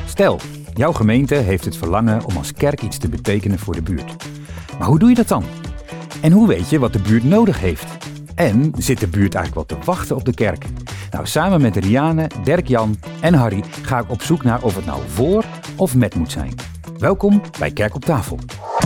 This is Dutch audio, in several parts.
Stel, jouw gemeente heeft het verlangen om als kerk iets te betekenen voor de buurt. Maar hoe doe je dat dan? En hoe weet je wat de buurt nodig heeft? En zit de buurt eigenlijk wel te wachten op de kerk? Nou, samen met Riane, Dirk-Jan en Harry ga ik op zoek naar of het nou voor of met moet zijn. Welkom bij Kerk op tafel.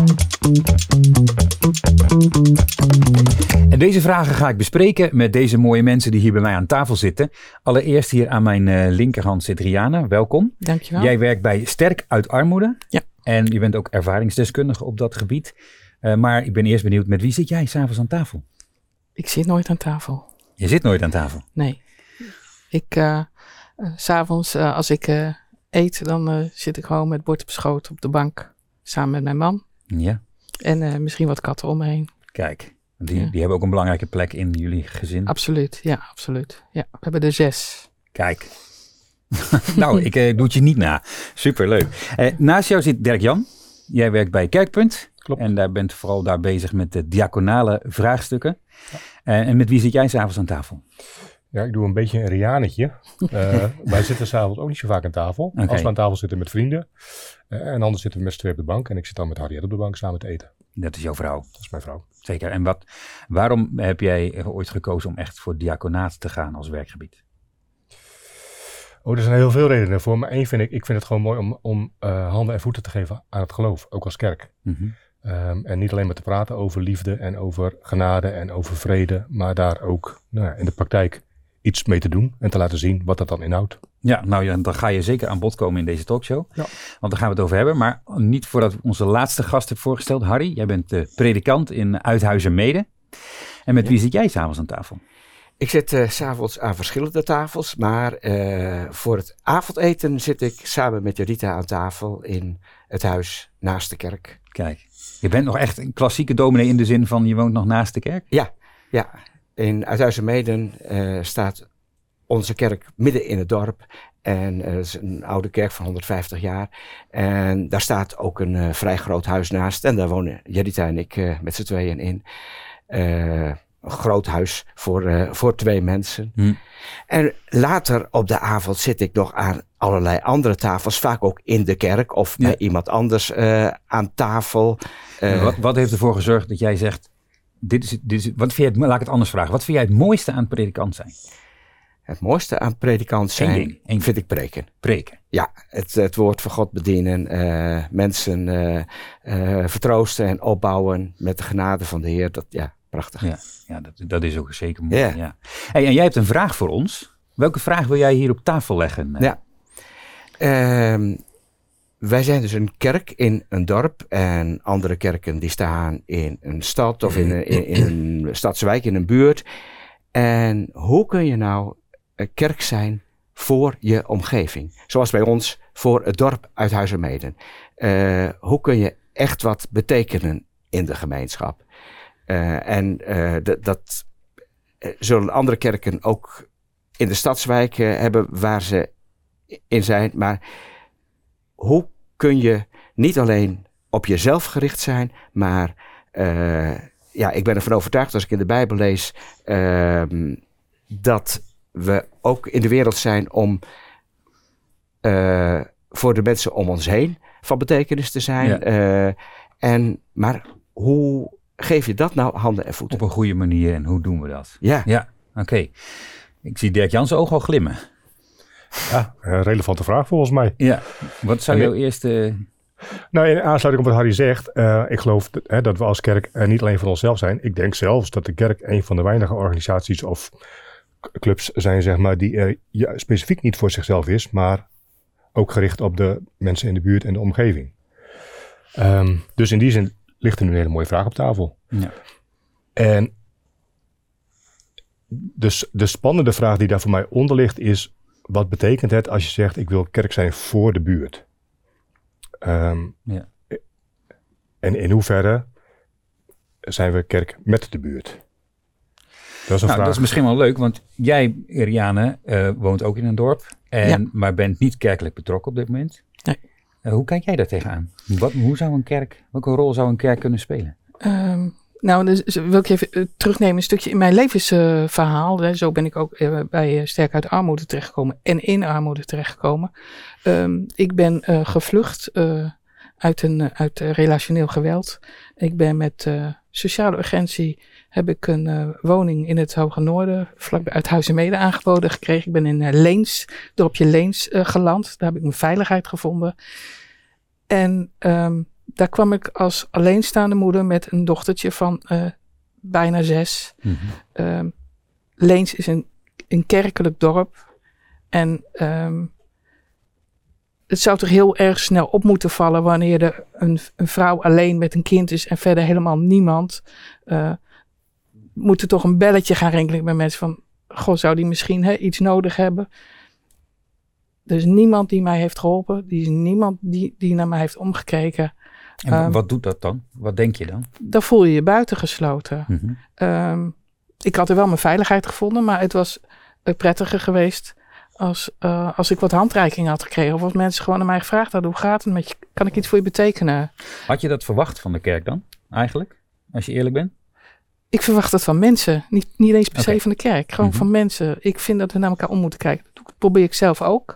En deze vragen ga ik bespreken met deze mooie mensen die hier bij mij aan tafel zitten. Allereerst hier aan mijn linkerhand zit Riane, welkom. Dankjewel. Jij werkt bij Sterk uit Armoede. Ja. En je bent ook ervaringsdeskundige op dat gebied. Maar ik ben eerst benieuwd, met wie zit jij s'avonds aan tafel? Ik zit nooit aan tafel. Je zit nooit aan tafel? Nee. S'avonds als ik eet, dan zit ik gewoon met bord op schoot op de bank. Samen met mijn man. Ja. En misschien wat katten om me heen. Kijk, die hebben ook een belangrijke plek in jullie gezin. Absoluut, ja, absoluut. Ja, we hebben er 6. Kijk. Nou, ik doe het je niet na. Superleuk. Naast jou zit Dirk-Jan. Jij werkt bij Kerkpunt. Klopt. En daar bent vooral daar bezig met de diaconale vraagstukken. Ja. En met wie zit jij s'avonds aan tafel? Ja, ik doe een beetje een Rianetje. Wij zitten s'avonds ook niet zo vaak aan tafel. Okay. Als we aan tafel zitten met vrienden. En anders zitten we met z'n tweeën op de bank. En ik zit dan met Harriet op de bank samen te eten. Dat is jouw vrouw? Dat is mijn vrouw. Zeker. En waarom heb jij er ooit gekozen om echt voor diaconaat te gaan als werkgebied? Er zijn heel veel redenen voor. Maar één vind ik vind het gewoon mooi om handen en voeten te geven aan het geloof. Ook als kerk. Mm-hmm. En niet alleen maar te praten over liefde en over genade en over vrede. Maar daar ook in de praktijk iets mee te doen en te laten zien wat dat dan inhoudt. Ja, nou dan ga je zeker aan bod komen in deze talkshow. Ja. Want daar gaan we het over hebben. Maar niet voordat we onze laatste gast hebben voorgesteld. Harry, jij bent de predikant in Uithuizermeeden. En met wie zit jij s'avonds aan tafel? Ik zit 's avonds aan verschillende tafels. Maar voor het avondeten zit ik samen met Rita aan tafel in het huis naast de kerk. Kijk, je bent nog echt een klassieke dominee in de zin van je woont nog naast de kerk? Ja. In Uithuizermeeden staat onze kerk midden in het dorp. En het is een oude kerk van 150 jaar. En daar staat ook een vrij groot huis naast. En daar wonen Jerita en ik met z'n tweeën in. Een groot huis voor 2 mensen. En later op de avond zit ik nog aan allerlei andere tafels. Vaak ook in de kerk of bij iemand anders aan tafel. Wat heeft ervoor gezorgd dat jij zegt... laat ik het anders vragen. Wat vind jij het mooiste aan predikant zijn? Het mooiste aan predikant zijn vind ik preken. Preken. Ja, het woord van God bedienen. Mensen vertroosten en opbouwen met de genade van de Heer. Prachtig. Ja, dat is ook zeker mooi. Yeah. Ja. Hey, en jij hebt een vraag voor ons. Welke vraag wil jij hier op tafel leggen? Ja. Wij zijn dus een kerk in een dorp en andere kerken die staan in een stad of in een stadswijk, in een buurt. En hoe kun je nou een kerk zijn voor je omgeving? Zoals bij ons voor het dorp Uithuizermeeden. Hoe kun je echt wat betekenen in de gemeenschap? Dat zullen andere kerken ook in de stadswijken hebben waar ze in zijn. Maar hoe kun je niet alleen op jezelf gericht zijn, maar ik ben ervan overtuigd als ik in de Bijbel lees dat we ook in de wereld zijn om voor de mensen om ons heen van betekenis te zijn. Ja. Maar hoe geef je dat nou handen en voeten? Op een goede manier en hoe doen we dat? Ja. Oké. Ik zie Dirk-Jan zijn oog al glimmen. Ja, een relevante vraag volgens mij. Ja, wat zou jouw eerste... Nou, in aansluiting op wat Harry zegt, ik geloof dat we als kerk niet alleen voor onszelf zijn. Ik denk zelfs dat de kerk een van de weinige organisaties of clubs zijn, zeg maar, die specifiek niet voor zichzelf is, maar ook gericht op de mensen in de buurt en de omgeving. Dus in die zin ligt er nu een hele mooie vraag op tafel. Ja. En dus de spannende vraag die daar voor mij onder ligt is, wat betekent het als je zegt, ik wil kerk zijn voor de buurt? En in hoeverre zijn we kerk met de buurt? Dat is een vraag. Dat is misschien wel leuk, want jij, Riane, woont ook in een dorp, maar bent niet kerkelijk betrokken op dit moment. Nee. Hoe kijk jij daar tegenaan? Welke rol zou een kerk kunnen spelen? Nou, dus wil ik even terugnemen een stukje in mijn levensverhaal. Zo ben ik ook bij Sterk uit Armoede terechtgekomen en in armoede terechtgekomen. Ik ben gevlucht uit relationeel geweld. Ik ben met sociale urgentie heb ik een woning in het Hoge Noorden, vlakbij Uithuizermeeden aangeboden gekregen. Ik ben in Leens, dorpje Leens geland. Daar heb ik mijn veiligheid gevonden. En daar kwam ik als alleenstaande moeder met een dochtertje van bijna 6. Mm-hmm. Leens is een kerkelijk dorp. En het zou toch heel erg snel op moeten vallen wanneer er een vrouw alleen met een kind is en verder helemaal niemand. Moet er toch een belletje gaan rinkelen bij mensen van, goh, zou die misschien iets nodig hebben? Er is niemand die mij heeft geholpen. Er is niemand die naar mij heeft omgekeken. En wat doet dat dan? Wat denk je dan? Dan voel je je buitengesloten. Mm-hmm. Ik had er wel mijn veiligheid gevonden, maar het was prettiger geweest als ik wat handreiking had gekregen. Of als mensen gewoon naar mij gevraagd hadden, hoe gaat het met je? Kan ik iets voor je betekenen? Had je dat verwacht van de kerk dan, eigenlijk? Als je eerlijk bent? Ik verwacht het van mensen. Niet eens per se van de kerk. Gewoon van mensen. Ik vind dat we naar elkaar om moeten kijken. Dat probeer ik zelf ook.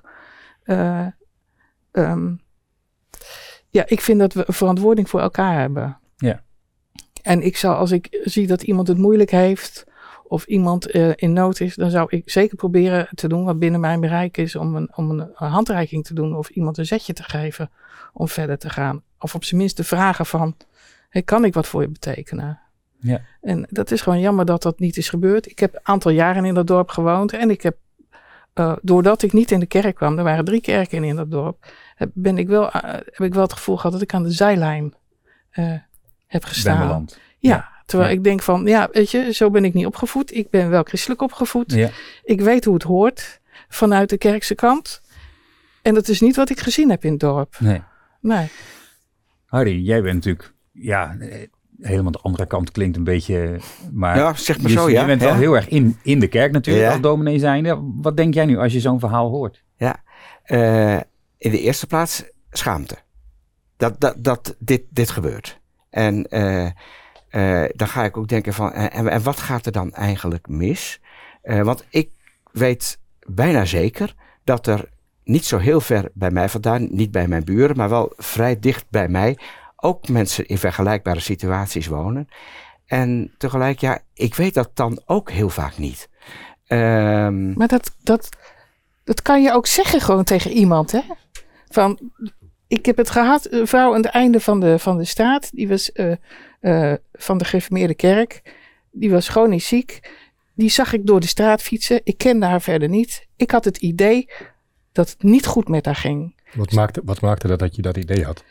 Ik vind dat we een verantwoording voor elkaar hebben. Ja. En ik zal, als ik zie dat iemand het moeilijk heeft of iemand in nood is, dan zou ik zeker proberen te doen wat binnen mijn bereik is om een handreiking te doen of iemand een zetje te geven om verder te gaan. Of op zijn minst te vragen van, kan ik wat voor je betekenen? Ja. En dat is gewoon jammer dat dat niet is gebeurd. Ik heb een aantal jaren in dat dorp gewoond en ik heb, doordat ik niet in de kerk kwam, er waren 3 kerken in dat dorp, heb ik wel het gevoel gehad dat ik aan de zijlijn heb gestaan. Ja, terwijl ik denk van, weet je, zo ben ik niet opgevoed. Ik ben wel christelijk opgevoed. Ja. Ik weet hoe het hoort vanuit de kerkse kant. En dat is niet wat ik gezien heb in het dorp. Nee. Harry, jij bent natuurlijk, helemaal de andere kant klinkt een beetje, maar ja, zeg maar zo, je bent wel heel erg in de kerk natuurlijk, als dominee zijnde. Wat denk jij nu als je zo'n verhaal hoort? Ja, in de eerste plaats schaamte. Dat dit gebeurt. En dan ga ik ook denken van, en wat gaat er dan eigenlijk mis? Want ik weet bijna zeker dat er niet zo heel ver bij mij vandaan, niet bij mijn buren, maar wel vrij dicht bij mij, ook mensen in vergelijkbare situaties wonen. En tegelijk, ik weet dat dan ook heel vaak niet. Maar dat kan je ook zeggen gewoon tegen iemand, hè? Van, ik heb het gehad, een vrouw aan het einde van de straat, die was van de gereformeerde kerk, die was chronisch ziek. Die zag ik door de straat fietsen. Ik kende haar verder niet. Ik had het idee dat het niet goed met haar ging. Wat maakte dat je dat idee had?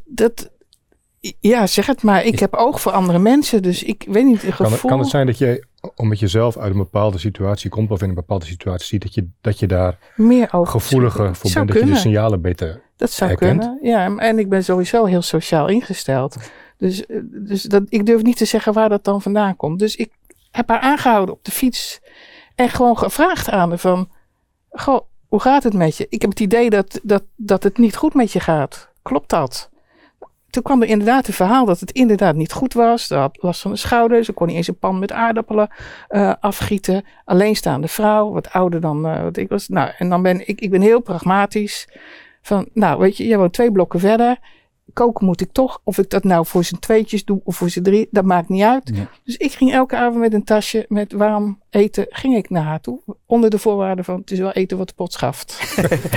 Ja, zeg het maar. Ik heb oog voor andere mensen, dus ik weet niet het gevoel. Kan het zijn dat je, omdat je zelf uit een bepaalde situatie komt of in een bepaalde situatie ziet, dat je daar meer gevoeliger voor bent, dat je de signalen beter dat zou herkent? Kunnen, ja. En ik ben sowieso heel sociaal ingesteld. Dus ik durf niet te zeggen waar dat dan vandaan komt. Dus ik heb haar aangehouden op de fiets en gewoon gevraagd aan haar van, goh, hoe gaat het met je? Ik heb het idee dat het niet goed met je gaat. Klopt dat? Toen kwam er inderdaad een verhaal dat het inderdaad niet goed was. Ze had last van de schouder. Ze kon niet eens een pan met aardappelen afgieten. Alleenstaande vrouw, wat ouder dan wat ik was. Nou, en dan ben ik ben heel pragmatisch. Van, nou, weet je, jij woont 2 blokken verder. Koken moet ik toch. Of ik dat nou voor z'n 2'tjes doe of voor z'n 3, dat maakt niet uit. Ja. Dus ik ging elke avond met een tasje met warm eten, ging ik naar haar toe. Onder de voorwaarde van, het is wel eten wat de pot schaft.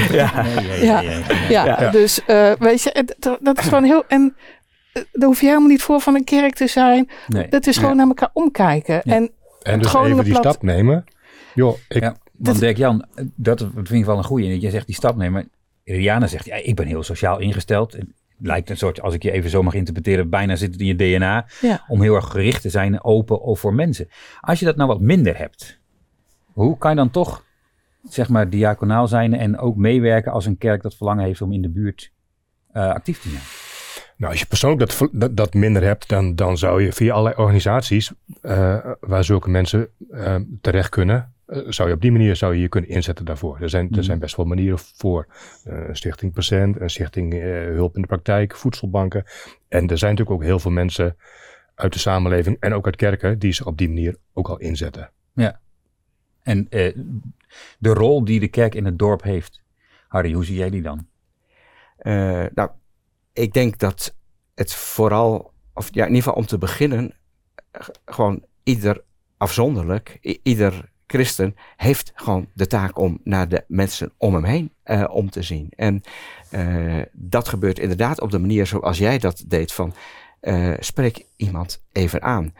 Ja. Dus weet je, dat is gewoon heel, en daar hoef je helemaal niet voor van een kerk te zijn. Nee. Dat is gewoon naar elkaar omkijken. Ja. En dus even die stap nemen. Joh, want Dirk-Jan, dat vind ik wel een goeie. Je zegt die stap nemen. Rianne zegt, ik ben heel sociaal ingesteld. Lijkt een soort, als ik je even zo mag interpreteren, bijna zit het in je DNA. Ja. Om heel erg gericht te zijn, open of voor mensen. Als je dat nou wat minder hebt, hoe kan je dan toch, zeg maar, diaconaal zijn en ook meewerken als een kerk dat verlangen heeft om in de buurt actief te zijn? Nou, als je persoonlijk dat minder hebt, dan zou je via allerlei organisaties waar zulke mensen terecht kunnen, zou je op die manier je kunnen inzetten daarvoor. Er zijn best wel manieren voor. Stichting Percent, een stichting Hulp in de Praktijk, voedselbanken. En er zijn natuurlijk ook heel veel mensen uit de samenleving en ook uit kerken die zich op die manier ook al inzetten. Ja. En de rol die de kerk in het dorp heeft, Harry, hoe zie jij die dan? Nou, ik denk dat het vooral, of ja, in ieder geval om te beginnen, gewoon ieder afzonderlijk, ieder christen heeft gewoon de taak om naar de mensen om hem heen om te zien. En dat gebeurt inderdaad op de manier zoals jij dat deed van spreek iemand even aan.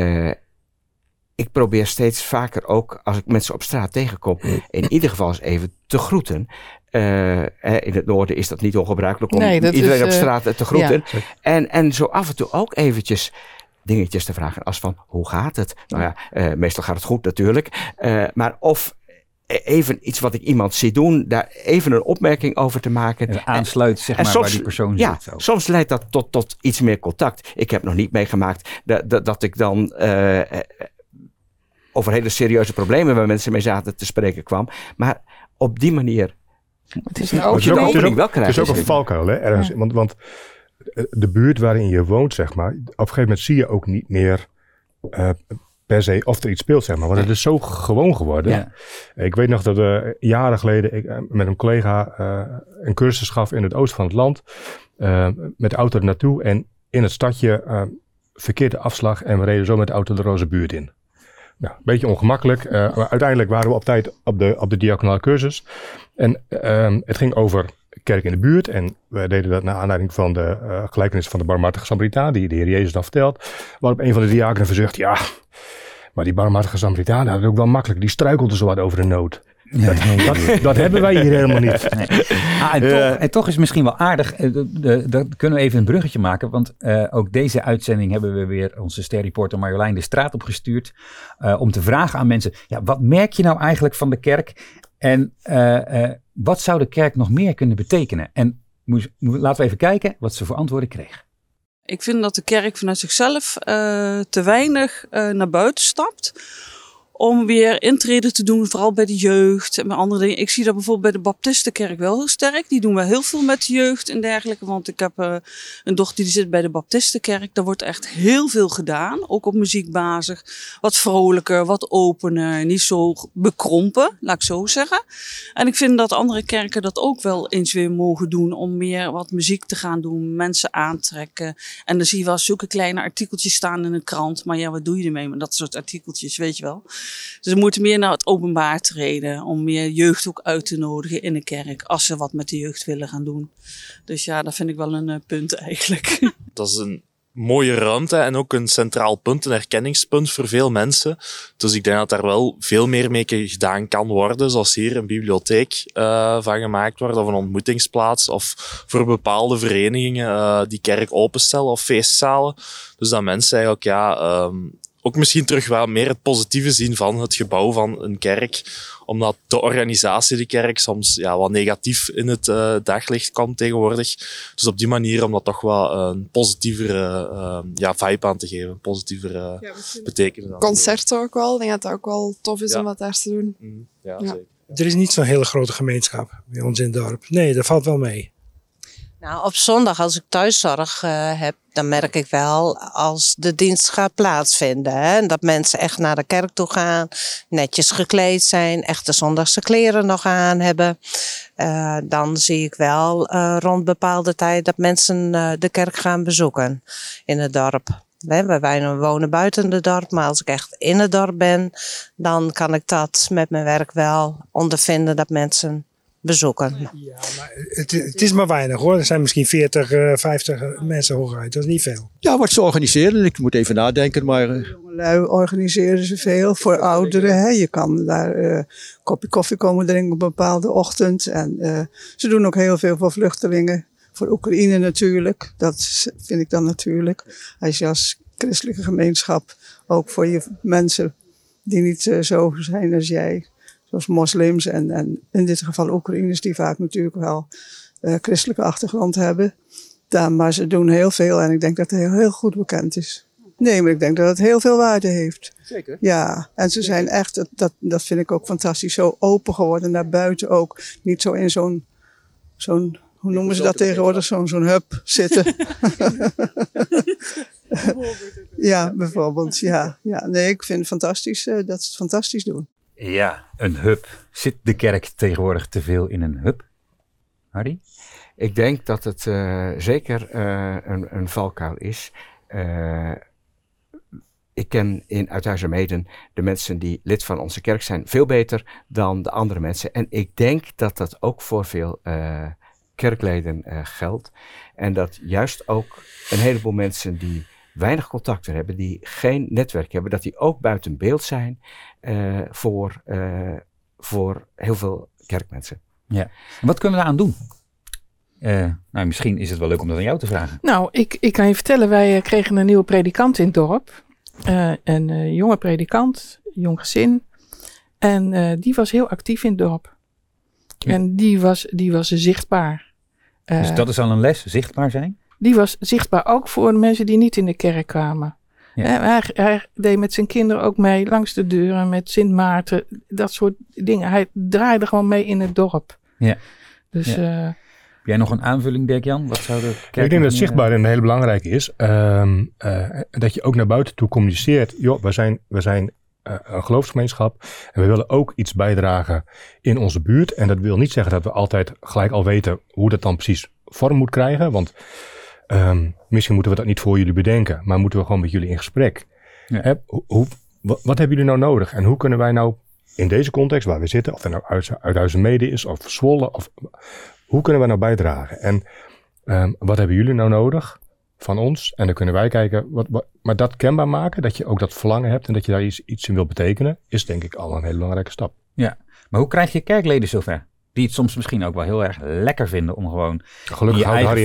Ik probeer steeds vaker ook, als ik mensen op straat tegenkom, in ieder geval eens even te groeten. In het noorden is dat niet ongebruikelijk om iedereen op straat te groeten. Ja. En zo af en toe ook eventjes dingetjes te vragen als van, hoe gaat het? Nou ja, meestal gaat het goed natuurlijk. Maar of even iets wat ik iemand zie doen, daar even een opmerking over te maken. En aansluit, zeg maar, soms, waar die persoon zit. Zo. Soms leidt dat tot iets meer contact. Ik heb nog niet meegemaakt dat ik dan over hele serieuze problemen waar mensen mee zaten te spreken kwam. Maar op die manier het is een opening wel krijgen. Het is ook een valkuil, hè? Ergens, ja. Want de buurt waarin je woont, zeg maar, op een gegeven moment zie je ook niet meer per se of er iets speelt, zeg maar. Want het is zo gewoon geworden. Ja. Ik weet nog dat jaren geleden ik met een collega een cursus gaf in het oosten van het land. Met de auto er naartoe en in het stadje verkeerde afslag en we reden zo met de auto de Roze buurt in. Nou, een beetje ongemakkelijk. Maar uiteindelijk waren we op tijd op de diaconale cursus. En het ging over kerk in de buurt. En we deden dat naar aanleiding van de gelijkenis van de barmhartige Samaritaan, die de Heer Jezus dan vertelt. Waarop een van de diakenen verzucht, ja, maar die barmhartige Samaritaan, dat is ook wel makkelijk. Die struikelde zo wat over de nood. Dat hebben wij hier helemaal niet. Nee. En toch is het misschien wel aardig, daar kunnen we even een bruggetje maken, want ook deze uitzending hebben we weer onze sterreporter Marjolein de straat opgestuurd om te vragen aan mensen, ja, wat merk je nou eigenlijk van de kerk en wat zou de kerk nog meer kunnen betekenen? En laten we even kijken wat ze voor antwoorden kreeg. Ik vind dat de kerk vanuit zichzelf te weinig naar buiten stapt om weer intrede te doen, vooral bij de jeugd en met andere dingen. Ik zie dat bijvoorbeeld bij de Baptistenkerk wel heel sterk. Die doen wel heel veel met de jeugd en dergelijke. Want ik heb een dochter die zit bij de Baptistenkerk. Daar wordt echt heel veel gedaan. Ook op muziekbasis. Wat vrolijker, wat opener. Niet zo bekrompen, laat ik zo zeggen. En ik vind dat andere kerken dat ook wel eens weer mogen doen. Om meer wat muziek te gaan doen. Mensen aantrekken. En dan zie je wel zulke kleine artikeltjes staan in een krant. Maar ja, wat doe je ermee met dat soort artikeltjes, weet je wel. Dus we moeten meer naar het openbaar treden. Om meer jeugd ook uit te nodigen in de kerk. Als ze wat met de jeugd willen gaan doen. Dus ja, dat vind ik wel een punt eigenlijk. Dat is een mooie ruimte en ook een centraal punt, een herkenningspunt voor veel mensen. Dus ik denk dat daar wel veel meer mee gedaan kan worden. Zoals hier een bibliotheek van gemaakt wordt. Of een ontmoetingsplaats. Of voor bepaalde verenigingen die kerk openstellen. Of feestzalen. Dus dat mensen eigenlijk ook misschien terug wel meer het positieve zien van het gebouw van een kerk. Omdat de organisatie, de kerk, soms wat negatief in het daglicht komt tegenwoordig. Dus op die manier om dat toch wel een positievere vibe aan te geven. Een positievere betekenis. Concerten ook wel. Ik denk dat het ook wel tof is om wat daar te doen. Ja, zeker. Er is niet zo'n hele grote gemeenschap bij ons in het dorp. Nee, dat valt wel mee. Nou, op zondag als ik thuiszorg heb, dan merk ik wel als de dienst gaat plaatsvinden. Hè, dat mensen echt naar de kerk toe gaan, netjes gekleed zijn, echte zondagse kleren nog aan hebben. Dan zie ik wel rond bepaalde tijd dat mensen de kerk gaan bezoeken in het dorp. Wij wonen buiten het dorp, maar als ik echt in het dorp ben, dan kan ik dat met mijn werk wel ondervinden dat mensen bezoeken. Ja, maar het is maar weinig hoor. Er zijn misschien 40, 50 mensen hooguit. Dat is niet veel. Ja, wat ze organiseren. Ik moet even nadenken. Maar jongelui organiseren ze veel voor ouderen. Hè. Je kan daar een kopje koffie komen drinken op een bepaalde ochtend. En ze doen ook heel veel voor vluchtelingen. Voor Oekraïne natuurlijk. Dat vind ik dan natuurlijk. Als je als christelijke gemeenschap ook voor je mensen die niet zo zijn als jij. Zoals moslims en in dit geval Oekraïners die vaak natuurlijk wel christelijke achtergrond hebben. Maar ze doen heel veel en ik denk dat het heel goed bekend is. Nee, maar ik denk dat het heel veel waarde heeft. Zeker. Ja, en ze zijn echt, dat vind ik ook fantastisch, zo open geworden naar buiten ook. Niet zo in zo'n hoe noemen ze dat tegenwoordig, zo'n hub zitten. Ja, bijvoorbeeld. Ja. Nee, ik vind het fantastisch dat ze het fantastisch doen. Ja, een hub. Zit de kerk tegenwoordig te veel in een hub? Harry? Ik denk dat het zeker een valkuil is. Ik ken in Uithuizermeeden de mensen die lid van onze kerk zijn veel beter dan de andere mensen. En ik denk dat dat ook voor veel kerkleden geldt. En dat juist ook een heleboel mensen die weinig contacten hebben, die geen netwerk hebben, dat die ook buiten beeld zijn voor heel veel kerkmensen. Ja. En wat kunnen we daaraan doen? Misschien is het wel leuk om dat aan jou te vragen. Nou, ik kan je vertellen, wij kregen een nieuwe predikant in het dorp. Een jonge predikant, jong gezin. En die was heel actief in het dorp. Ja. En die was zichtbaar. Dus dat is al een les, zichtbaar zijn? Die was zichtbaar ook voor de mensen die niet in de kerk kwamen. Ja. Hij deed met zijn kinderen ook mee langs de deuren, met Sint Maarten, dat soort dingen. Hij draaide gewoon mee in het dorp. Ja. Dus... Ja. Heb jij nog een aanvulling, Dirk-Jan? Wat zou de kerk ik denk dat het zichtbaar een hele belangrijke is. Dat je ook naar buiten toe communiceert. Joh, we zijn een geloofsgemeenschap en we willen ook iets bijdragen in onze buurt. En dat wil niet zeggen dat we altijd gelijk al weten hoe dat dan precies vorm moet krijgen. Want misschien moeten we dat niet voor jullie bedenken, maar moeten we gewoon met jullie in gesprek. Ja. Wat hebben jullie nou nodig? En hoe kunnen wij nou in deze context waar we zitten, of het nou Uithuizermeeden is of Zwolle, hoe kunnen we nou bijdragen? En wat hebben jullie nou nodig van ons? En dan kunnen wij kijken, maar dat kenbaar maken, dat je ook dat verlangen hebt en dat je daar iets in wil betekenen, is denk ik al een hele belangrijke stap. Ja, maar hoe krijg je kerkleden zover? Die het soms misschien ook wel heel erg lekker vinden om gewoon gelukkig in je eigen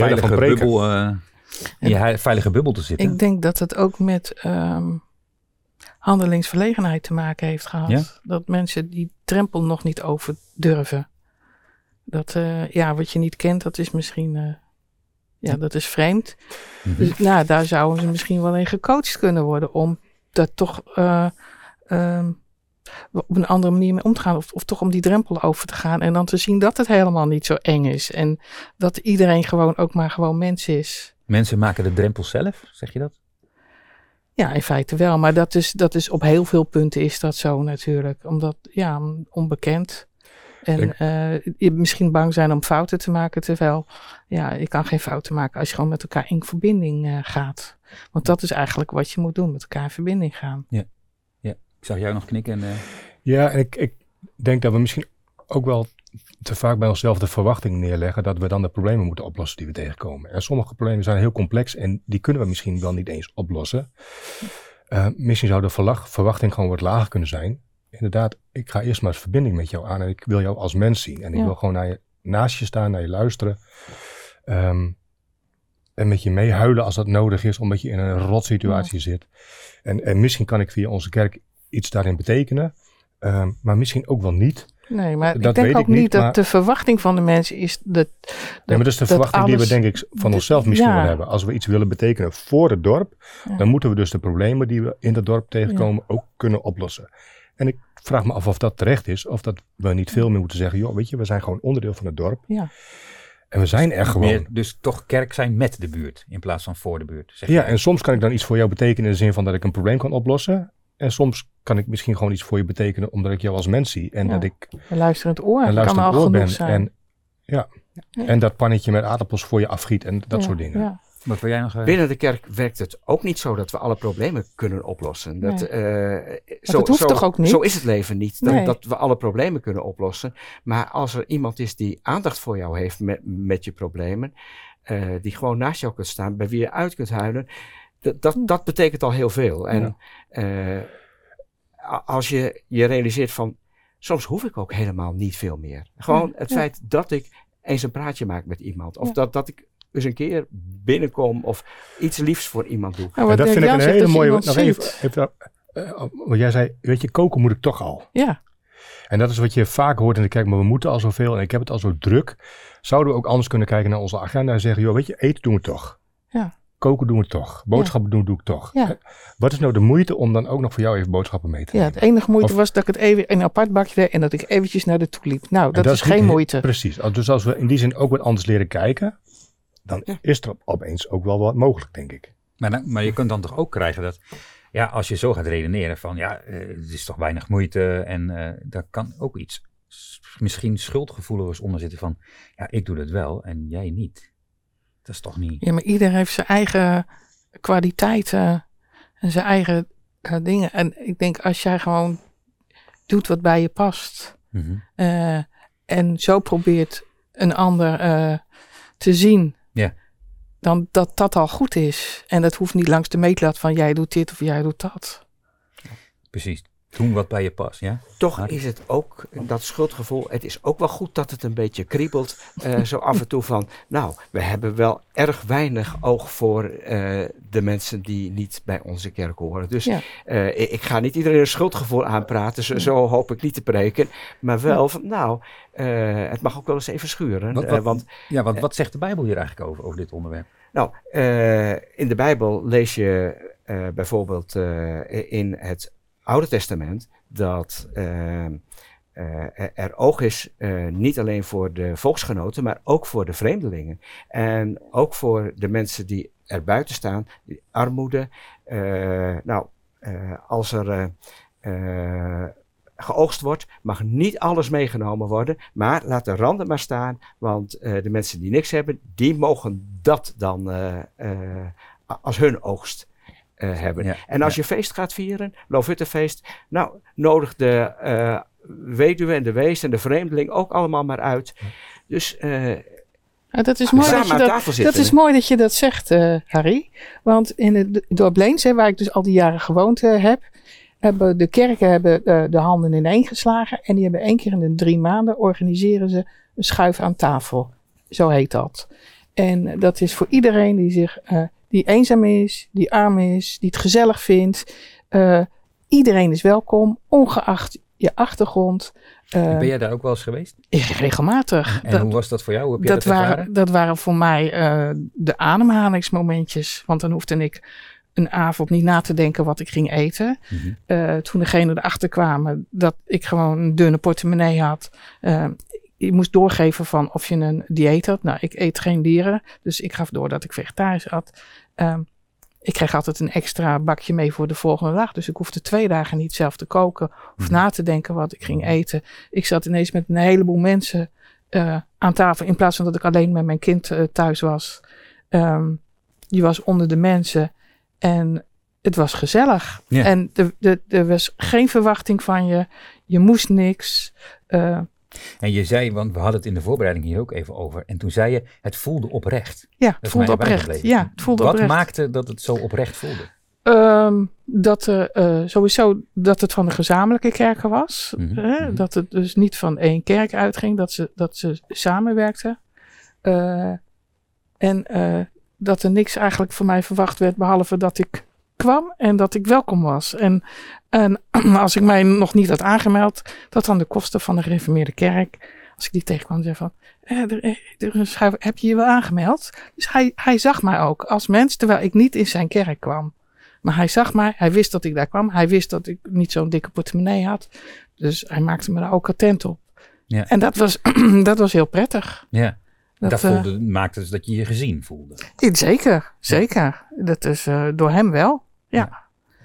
veilige bubbel te zitten. Ik denk dat het ook met handelingsverlegenheid te maken heeft gehad. Ja? Dat mensen die drempel nog niet over durven. Dat wat je niet kent, dat is misschien dat is vreemd. Mm-hmm. Dus daar zouden ze misschien wel in gecoacht kunnen worden om dat toch op een andere manier mee om te gaan. Of toch om die drempel over te gaan. En dan te zien dat het helemaal niet zo eng is. En dat iedereen gewoon ook maar gewoon mens is. Mensen maken de drempel zelf, zeg je dat? Ja, in feite wel. Maar dat is op heel veel punten is dat zo natuurlijk. Omdat, onbekend. En je misschien bang zijn om fouten te maken, terwijl je kan geen fouten maken als je gewoon met elkaar in verbinding gaat. Want dat is eigenlijk wat je moet doen, met elkaar in verbinding gaan. Ja. Ik zag jou nog knikken. Ja, en ik denk dat we misschien ook wel te vaak bij onszelf de verwachting neerleggen dat we dan de problemen moeten oplossen die we tegenkomen. En sommige problemen zijn heel complex en die kunnen we misschien wel niet eens oplossen. Misschien zou de verwachting gewoon wat lager kunnen zijn. Inderdaad, ik ga eerst maar eens verbinding met jou aan en ik wil jou als mens zien. En ik wil gewoon naast je staan, naar je luisteren. En met je meehuilen als dat nodig is, omdat je in een rotsituatie zit. En misschien kan ik via onze kerk iets daarin betekenen, maar misschien ook wel niet. Nee, maar ik denk ook niet dat de verwachting van de mensen is dat maar dat is de verwachting die we denk ik van onszelf misschien wel hebben. Als we iets willen betekenen voor het dorp, dan moeten we dus de problemen die we in het dorp tegenkomen ook kunnen oplossen. En ik vraag me af of dat terecht is, of dat we niet veel meer moeten zeggen, joh, weet je, we zijn gewoon onderdeel van het dorp. Ja. En we zijn er gewoon. Meer, dus toch kerk zijn met de buurt, in plaats van voor de buurt. Zeg en soms kan ik dan iets voor jou betekenen in de zin van dat ik een probleem kan oplossen. En soms kan ik misschien gewoon iets voor je betekenen omdat ik jou als mens zie. En dat ik een luisterend oor kan al genoeg zijn. En dat pannetje met aardappels voor je afgiet en dat soort dingen. Ja. Wat wil jij nog? Binnen de kerk werkt het ook niet zo dat we alle problemen kunnen oplossen. Dat hoeft toch ook niet? Zo is het leven niet, dat we alle problemen kunnen oplossen. Maar als er iemand is die aandacht voor jou heeft met je problemen, die gewoon naast jou kunt staan, bij wie je uit kunt huilen, dat betekent al heel veel. En als je realiseert van, soms hoef ik ook helemaal niet veel meer. Gewoon het feit dat ik eens een praatje maak met iemand. Of dat ik eens een keer binnenkom of iets liefs voor iemand doe. Ja, dat vind ik een hele mooie. Nog even, wat jij zei, weet je, koken moet ik toch al. Ja. En dat is wat je vaak hoort in de kerk, maar we moeten al zoveel en ik heb het al zo druk. Zouden we ook anders kunnen kijken naar onze agenda en zeggen, joh, weet je, eten doen we toch. Ja. Koken doen we toch. Boodschappen doen doe ik toch. Ja. Wat is nou de moeite om dan ook nog voor jou even boodschappen mee te nemen? Ja, het enige moeite was dat ik het even in een apart bakje deed en dat ik eventjes naar de toe liep. Nou, dat is geen moeite. Precies. Dus als we in die zin ook wat anders leren kijken, dan is er opeens ook wel wat mogelijk, denk ik. Maar je kunt dan toch ook krijgen dat, ja, als je zo gaat redeneren van, ja, het is toch weinig moeite en daar kan ook iets misschien schuldgevoelers onder zitten van, ja, ik doe dat wel en jij niet. Dat is toch niet... Ja, maar ieder heeft zijn eigen kwaliteiten en zijn eigen dingen. En ik denk, als jij gewoon doet wat bij je past en zo probeert een ander te zien, dan dat al goed is. En dat hoeft niet langs de meetlat van jij doet dit of jij doet dat. Precies. Doen wat bij je past, ja? Toch is het ook, dat schuldgevoel, het is ook wel goed dat het een beetje kriebelt. Zo af en toe van, nou, we hebben wel erg weinig oog voor de mensen die niet bij onze kerk horen. Dus ik ga niet iedereen een schuldgevoel aanpraten, zo hoop ik niet te preken. Maar wel van, nou, het mag ook wel eens even schuren. Wat zegt de Bijbel hier eigenlijk over dit onderwerp? Nou, in de Bijbel lees je bijvoorbeeld in het Oude Testament dat er oog is niet alleen voor de volksgenoten, maar ook voor de vreemdelingen. En ook voor de mensen die er buiten staan, die armoede. Als er geoogst wordt, mag niet alles meegenomen worden, maar laat de randen maar staan, want de mensen die niks hebben, die mogen dat dan als hun oogst hebben. Ja, en als je feest gaat vieren, Loofhuttenfeest, nou, nodig de weduwe en de wees en de vreemdeling ook allemaal maar uit. Dus dat is mooi dat is mooi dat je dat zegt, Harry. Want in het dorp Leens, waar ik dus al die jaren gewoond heb, hebben de kerken de handen ineen geslagen en die hebben 1 keer in de 3 maanden organiseren ze een schuif aan tafel. Zo heet dat. En dat is voor iedereen die zich die eenzaam is, die arm is, die het gezellig vindt. Iedereen is welkom, ongeacht je achtergrond. Ben jij daar ook wel eens geweest? Regelmatig. En hoe was dat voor jou? Hoe heb jij dat ervaren? Dat waren voor mij de ademhalingsmomentjes. Want dan hoefde ik een avond niet na te denken wat ik ging eten. Toen degenen erachter kwamen dat ik gewoon een dunne portemonnee had. Je moest doorgeven van of je een dieet had. Nou, ik eet geen dieren, dus ik gaf door dat ik vegetarisch had. Ik kreeg altijd een extra bakje mee voor de volgende dag. Dus ik hoefde 2 dagen niet zelf te koken of na te denken wat ik ging eten. Ik zat ineens met een heleboel mensen aan tafel. In plaats van dat ik alleen met mijn kind thuis was. Je was onder de mensen en het was gezellig. Ja. En er was geen verwachting van je. Je moest niks. En je zei, want we hadden het in de voorbereiding hier ook even over. En toen zei je, het voelde oprecht. Ja, het voelde oprecht. Ja, het voelde Wat oprecht. maakte dat het zo oprecht voelde? Sowieso dat het van de gezamenlijke kerken was. Dat het dus niet van 1 kerk uitging. Dat ze samenwerkten. En dat er niks eigenlijk van mij verwacht werd. Behalve dat ik kwam en dat ik welkom was. En als ik mij nog niet had aangemeld, dat dan de kosten van de gereformeerde kerk, als ik die tegenkwam, zei van, heb je je wel aangemeld? Dus hij zag mij ook als mens, terwijl ik niet in zijn kerk kwam. Maar hij zag mij, hij wist dat ik daar kwam, hij wist dat ik niet zo'n dikke portemonnee had. Dus hij maakte me daar ook attent op. Ja. En dat was heel prettig. Ja. Dat maakte dus dat je je gezien voelde. Zeker. Dat is door hem wel. Ja.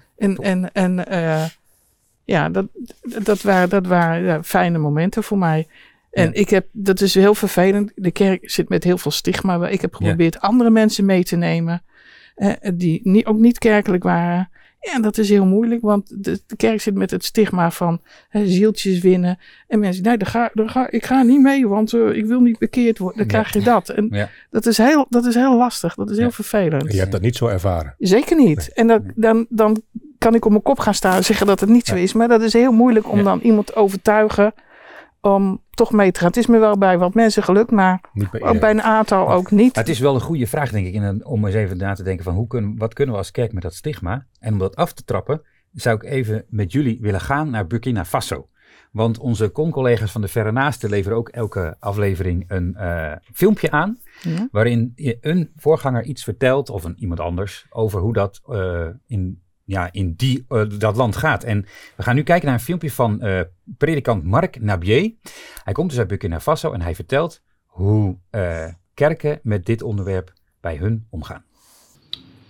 Dat waren fijne momenten voor mij. En dat is heel vervelend. De kerk zit met heel veel stigma. Ik heb geprobeerd andere mensen mee te nemen. Die ook niet kerkelijk waren. Ja, en dat is heel moeilijk. Want de kerk zit met het stigma van zieltjes winnen. En mensen, nee, ik ga niet mee. Want ik wil niet bekeerd worden. Dan krijg je dat. En dat is heel lastig. Dat is heel vervelend. En je hebt dat niet zo ervaren? Zeker niet. En dan kan ik op mijn kop gaan staan en zeggen dat het niet zo is. Maar dat is heel moeilijk om dan iemand te overtuigen om toch mee te gaan. Het is me wel bij wat mensen gelukt, maar ook bij een aantal ook niet. Het is wel een goede vraag, denk ik, om eens even na te denken van wat kunnen we als kerk met dat stigma? En om dat af te trappen, zou ik even met jullie willen gaan naar Burkina Faso. Want onze collega's van de Verre Naasten leveren ook elke aflevering een filmpje aan. Ja. Waarin een voorganger iets vertelt, of iemand anders, over hoe dat in dat land gaat. En we gaan nu kijken naar een filmpje van predikant Marc Nabier. Hij komt dus uit Burkina Faso en hij vertelt hoe kerken met dit onderwerp bij hun omgaan.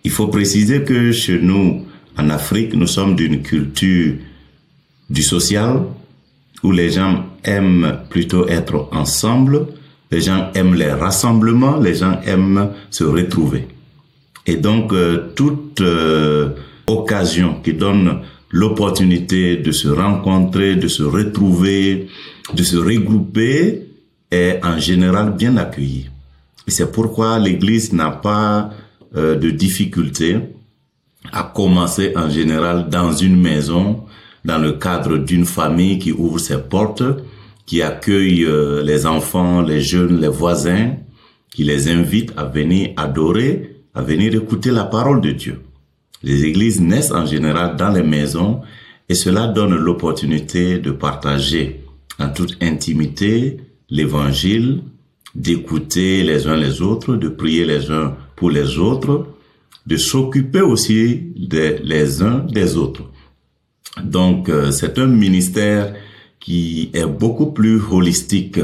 Il faut préciser que chez nous, en Afrique, nous sommes d'une culture du social, où les gens aiment plutôt être ensemble, les gens aiment les rassemblements, les gens aiment se retrouver. Et donc, toute occasion qui donne l'opportunité de se rencontrer, de se retrouver, de se regrouper, est en général bien accueillie. Et c'est pourquoi l'Église n'a pas de difficulté à commencer en général dans une maison, dans le cadre d'une famille qui ouvre ses portes, qui accueille les enfants, les jeunes, les voisins, qui les invite à venir adorer, à venir écouter la parole de Dieu. Les églises naissent en général dans les maisons et cela donne l'opportunité de partager en toute intimité l'évangile, d'écouter les uns les autres, de prier les uns pour les autres, de s'occuper aussi les uns des autres. Donc, c'est un ministère qui est beaucoup plus holistique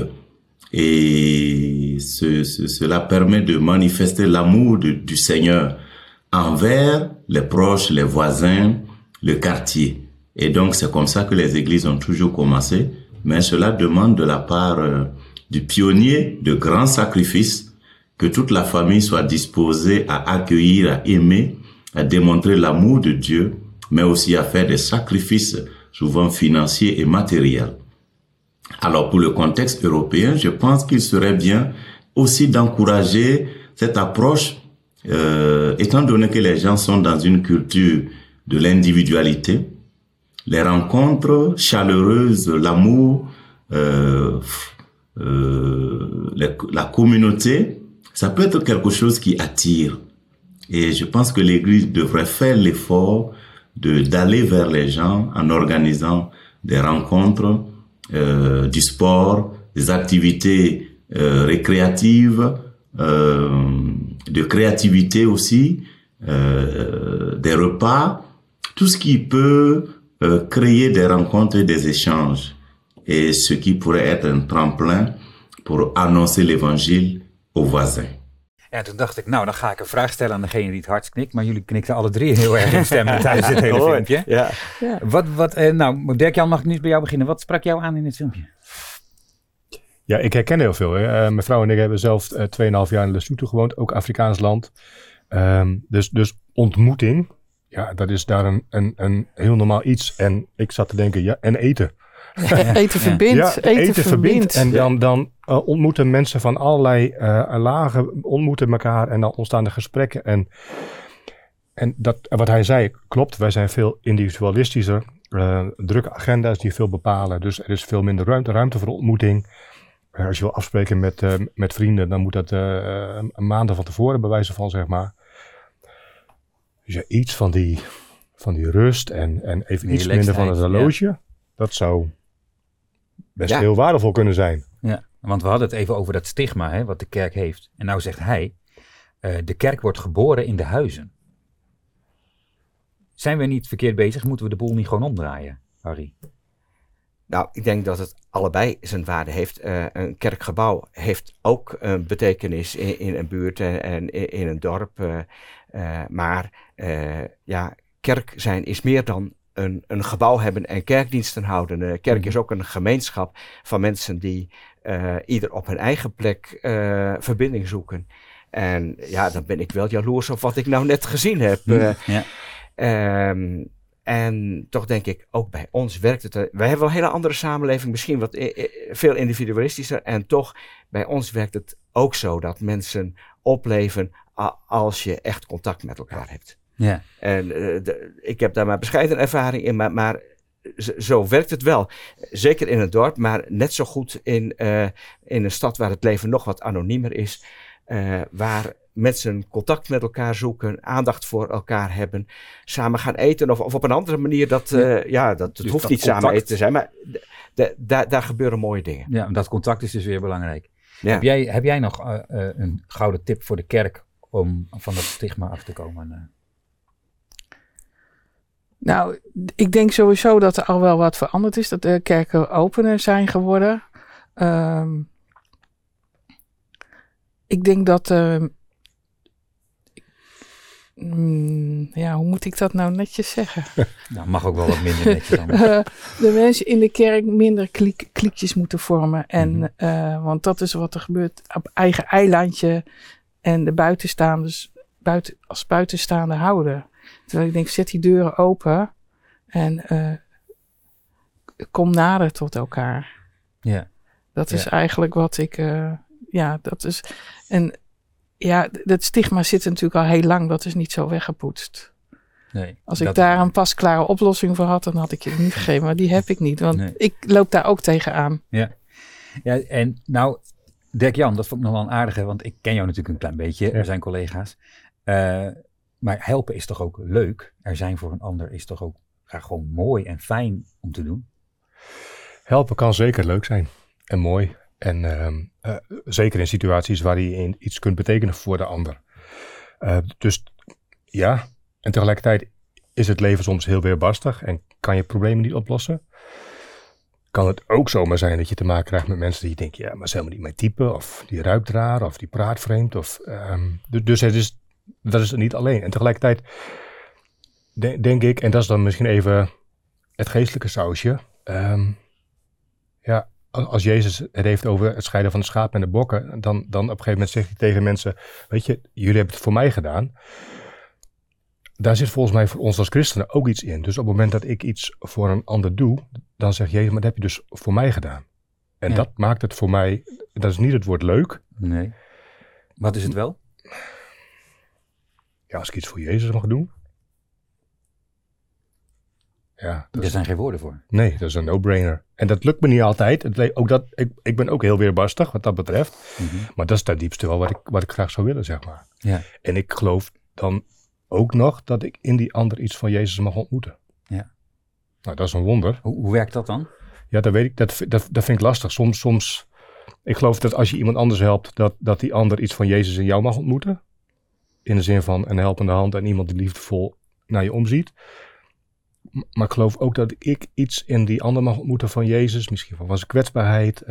et cela permet de manifester l'amour du Seigneur envers les proches, les voisins, le quartier. Et donc, c'est comme ça que les églises ont toujours commencé, mais cela demande de la part du pionnier de grands sacrifices, que toute la famille soit disposée à accueillir, à aimer, à démontrer l'amour de Dieu, mais aussi à faire des sacrifices souvent financiers et matériels. Alors pour le contexte européen, je pense qu'il serait bien aussi d'encourager cette approche, étant donné que les gens sont dans une culture de l'individualité, les rencontres chaleureuses, l'amour, la communauté, ça peut être quelque chose qui attire. Et je pense que l'Église devrait faire l'effort d'aller vers les gens en organisant des rencontres, du sport, des activités récréatives, de créativité aussi, des repas, tout ce qui peut créer des rencontres et des échanges, et ce qui pourrait être un tremplin pour annoncer l'évangile aux voisins. Ja, toen dacht ik, nou, dan ga ik een vraag stellen aan degene die het hardst knikt. Maar jullie knikten alle drie heel erg instemmend tijdens dit hele filmpje. Ja. Nou, Dirk-Jan, mag ik nu bij jou beginnen? Wat sprak jou aan in dit filmpje? Ja, ik herken heel veel. Mijn vrouw en ik hebben zelf 2,5 jaar in Lesotho gewoond, ook Afrikaans land. Dus ontmoeting, ja, dat is daar een heel normaal iets. En ik zat te denken, ja, en eten. Eten verbindt. Ja, eten verbindt. En dan ontmoeten mensen van allerlei lagen, ontmoeten elkaar en dan ontstaan er gesprekken. En dat, wat hij zei, klopt. Wij zijn veel individualistischer. Drukke agenda's die veel bepalen. Dus er is veel minder ruimte voor ontmoeting. Als je wil afspreken met vrienden, dan moet dat een maanden van tevoren, bij wijze van, zeg maar. Dus ja, iets van die rust en even iets minder van het horloge. Ja. Dat zou best heel waardevol kunnen zijn. Ja, want we hadden het even over dat stigma, hè, wat de kerk heeft. En nou zegt hij, de kerk wordt geboren in de huizen. Zijn we niet verkeerd bezig? Moeten we de boel niet gewoon omdraaien, Harry? Nou, ik denk dat het allebei zijn waarde heeft. Een kerkgebouw heeft ook een betekenis in een buurt en in een dorp. Maar kerk zijn is meer dan een gebouw hebben en kerkdiensten houden. Kerk is ook een gemeenschap van mensen die ieder op hun eigen plek verbinding zoeken. En ja, dan ben ik wel jaloers op wat ik nou net gezien heb. En toch denk ik, ook bij ons werkt het. Wij hebben wel een hele andere samenleving, misschien wat veel individualistischer. En toch, bij ons werkt het ook zo dat mensen opleven als je echt contact met elkaar hebt. Ja. En ik heb daar maar bescheiden ervaring in, maar zo werkt het wel. Zeker in een dorp, maar net zo goed in een stad waar het leven nog wat anoniemer is. Waar mensen contact met elkaar zoeken, aandacht voor elkaar hebben, samen gaan eten of op een andere manier. Dat dus hoeft niet samen eten te zijn, maar daar gebeuren mooie dingen. Ja, dat contact is dus weer belangrijk. Ja. Heb jij nog een gouden tip voor de kerk om van dat stigma af te komen? Nou, ik denk sowieso dat er al wel wat veranderd is. Dat de kerken opener zijn geworden. Ik denk dat Hoe moet ik dat nou netjes zeggen? Nou, mag ook wel wat minder netjes dan. De mensen in de kerk minder kliekjes moeten vormen. En, want dat is wat er gebeurt op eigen eilandje. En de buitenstaanders als buitenstaander houden. Terwijl ik denk, zet die deuren open. En kom nader tot elkaar. Ja. Dat is eigenlijk wat ik... dat is... En ja, dat stigma zit natuurlijk al heel lang. Dat is niet zo weggepoetst. Nee, als ik daar een pasklare oplossing voor had, dan had ik je het niet gegeven. Maar die heb ik niet, want ik loop daar ook tegenaan. Ja, en nou, Dirk-Jan, dat vond ik nog wel een aardige, want ik ken jou natuurlijk een klein beetje. We zijn collega's. Maar helpen is toch ook leuk? Er zijn voor een ander is toch ook gewoon mooi en fijn om te doen? Helpen kan zeker leuk zijn en mooi. En zeker in situaties waar je iets kunt betekenen voor de ander. Dus ja, en tegelijkertijd is het leven soms heel weerbarstig en kan je problemen niet oplossen. Kan het ook zomaar zijn dat je te maken krijgt met mensen die je denkt, ja, maar dat is helemaal niet mijn type, of die ruikt raar, of die praat vreemd. Dus dat is het niet alleen. En tegelijkertijd denk ik, en dat is dan misschien even het geestelijke sausje. Als Jezus het heeft over het scheiden van de schapen en de bokken, dan op een gegeven moment zegt hij tegen mensen, weet je, jullie hebben het voor mij gedaan. Daar zit volgens mij voor ons als christenen ook iets in. Dus op het moment dat ik iets voor een ander doe, dan zegt Jezus, maar dat heb je dus voor mij gedaan. En dat maakt het voor mij, dat is niet het woord leuk. Nee. Wat is het wel? Ja, als ik iets voor Jezus mag doen. Ja, er zijn geen woorden voor. Nee, dat is een no-brainer. En dat lukt me niet altijd. Ik ben ook heel weerbarstig wat dat betreft. Maar dat is ten diepste wel wat ik graag zou willen, zeg maar. Ja. En ik geloof dan ook nog dat ik in die ander iets van Jezus mag ontmoeten. Ja. Nou, dat is een wonder. Hoe werkt dat dan? Ja, dat weet ik. Dat vind ik lastig. Soms, ik geloof dat als je iemand anders helpt, dat die ander iets van Jezus in jou mag ontmoeten. In de zin van een helpende hand en iemand die liefdevol naar je omziet. Maar ik geloof ook dat ik iets in die ander mag ontmoeten van Jezus. Misschien van zijn kwetsbaarheid.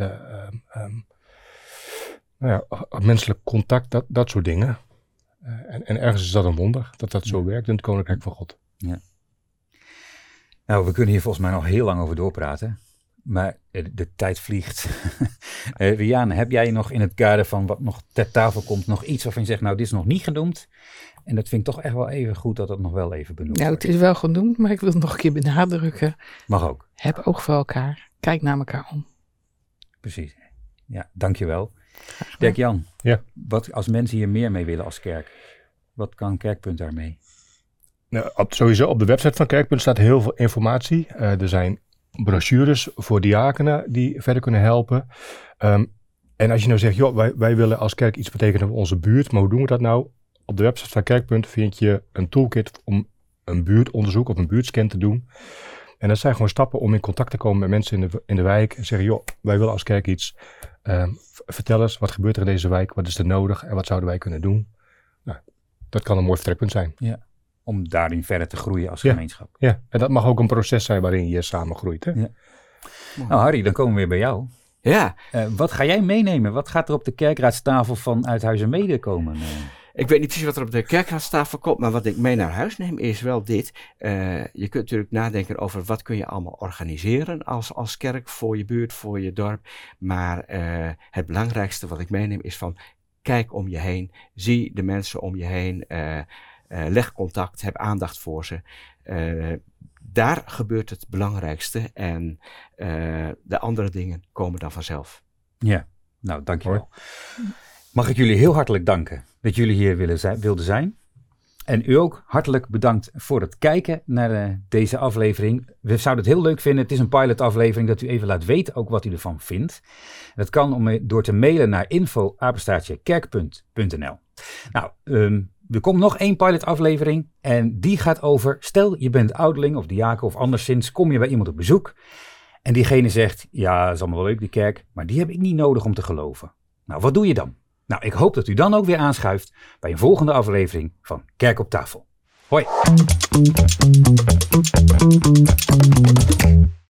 Menselijk contact, dat soort dingen. En ergens is dat een wonder, dat zo werkt in het Koninkrijk van God. Ja. Nou, we kunnen hier volgens mij nog heel lang over doorpraten. Maar de tijd vliegt. Wiane, heb jij nog in het kader van wat nog ter tafel komt, nog iets waarvan je zegt, nou, dit is nog niet genoemd. En dat vind ik toch echt wel even goed dat dat nog wel even benoemd wordt. Het is wel genoemd, maar ik wil het nog een keer benadrukken. Mag ook. Heb oog voor elkaar. Kijk naar elkaar om. Precies. Ja, dankjewel. Dirk-Jan, wat als mensen hier meer mee willen als kerk, wat kan Kerkpunt daarmee? Nou, sowieso op de website van Kerkpunt staat heel veel informatie. Er zijn brochures voor diakenen die verder kunnen helpen. En als je nou zegt, joh, wij willen als kerk iets betekenen voor onze buurt, maar hoe doen we dat nou? Op de website van Kerkpunt vind je een toolkit om een buurtonderzoek of een buurtscan te doen. En dat zijn gewoon stappen om in contact te komen met mensen in de wijk. En zeggen, joh, wij willen als kerk iets. Vertel eens, wat gebeurt er in deze wijk? Wat is er nodig? En wat zouden wij kunnen doen? Nou, dat kan een mooi vertrekpunt zijn. Ja, om daarin verder te groeien als gemeenschap. Ja, en dat mag ook een proces zijn waarin je samen groeit. Hè? Ja. Nou Harry, dan komen we weer bij jou. Ja. Wat ga jij meenemen? Wat gaat er op de kerkraadstafel van Uithuizermeeden komen? Ik weet niet precies wat er op de kerkraadstafel komt, maar wat ik mee naar huis neem is wel dit. Je kunt natuurlijk nadenken over wat kun je allemaal organiseren als kerk voor je buurt, voor je dorp. Maar het belangrijkste wat ik meeneem is van kijk om je heen, zie de mensen om je heen, leg contact, heb aandacht voor ze. Daar gebeurt het belangrijkste en de andere dingen komen dan vanzelf. Ja, nou dankjewel. Mag ik jullie heel hartelijk danken dat jullie hier wilden zijn. En u ook hartelijk bedankt voor het kijken naar deze aflevering. We zouden het heel leuk vinden. Het is een pilotaflevering dat u even laat weten ook wat u ervan vindt. Dat kan door te mailen naar info@kerkpunt.nl. Nou, er komt nog 1 pilotaflevering en die gaat over, stel je bent ouderling of diaken of anderszins, kom je bij iemand op bezoek en diegene zegt, ja, dat is allemaal wel leuk die kerk, maar die heb ik niet nodig om te geloven. Nou, wat doe je dan? Nou, ik hoop dat u dan ook weer aanschuift bij een volgende aflevering van Kerk op Tafel. Hoi!